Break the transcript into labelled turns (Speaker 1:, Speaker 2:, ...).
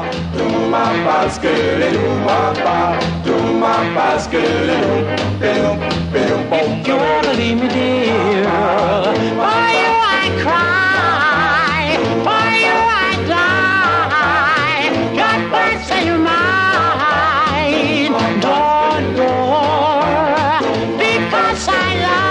Speaker 1: If you ever leave me, dear, for you I cry, for you I die. God bless you, mine, don't go, because I love